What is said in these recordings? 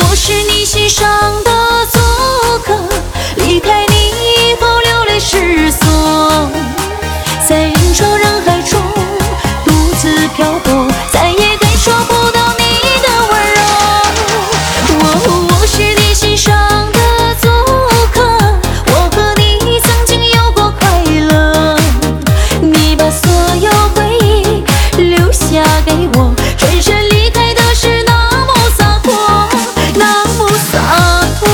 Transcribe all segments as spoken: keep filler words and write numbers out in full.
我是你心上的租客，离开你以后流离失所，在人潮人海中独自漂泊，再也感受不到你的温柔。我我是你心上的租客，我和你曾经有过快乐，你把所有回忆留下给我，转身离开的是那么洒脱，那么洒脱。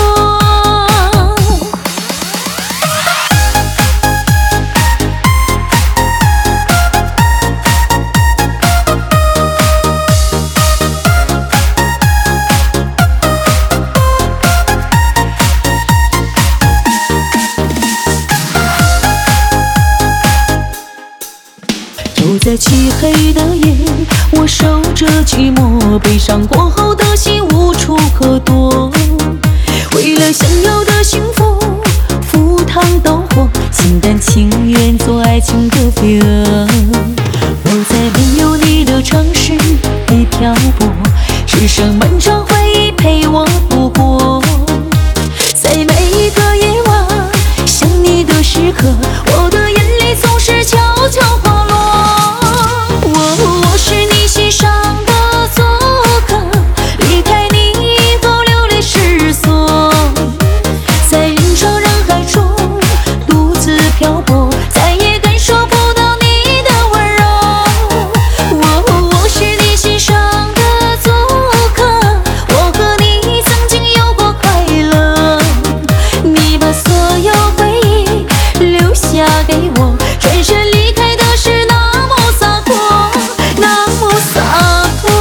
走在漆黑的夜，我守着寂寞，悲伤过后的心无处可躲。为了想要的幸福，赴汤蹈火，心甘情愿做爱情的飞蛾。我在没有你的城市里漂泊，只剩漫长回忆陪我度过。在每一个夜晚想你的时刻，我的眼泪总是悄悄滑落。我是你心上的租客，离开你以后流离失所，在人潮人海中独自漂泊，再也感受不到你的温柔。我我是你心上的租客，我和你曾经有过快乐，你把所有回忆留下给我，转身离开的是那么洒脱，那么洒脱。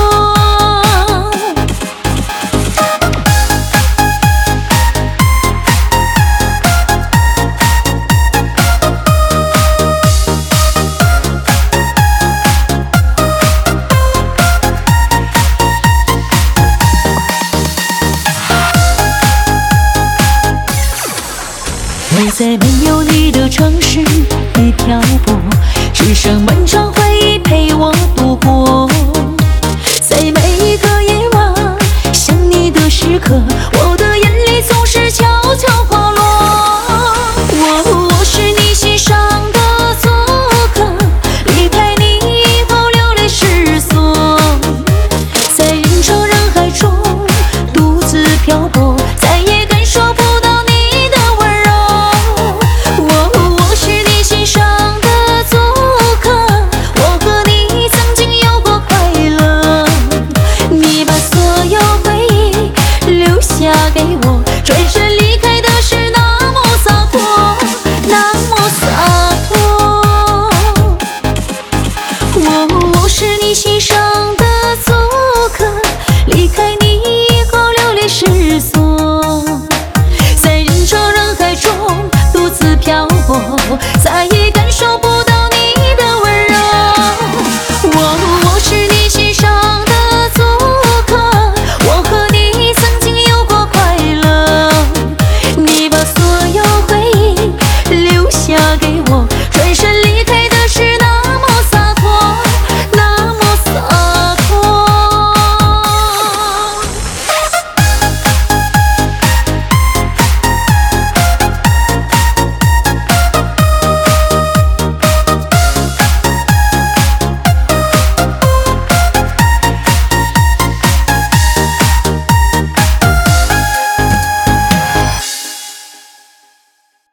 我在没有你的城市里漂泊，只剩漫长回忆陪我度过。在每一个夜晚想你的时刻，我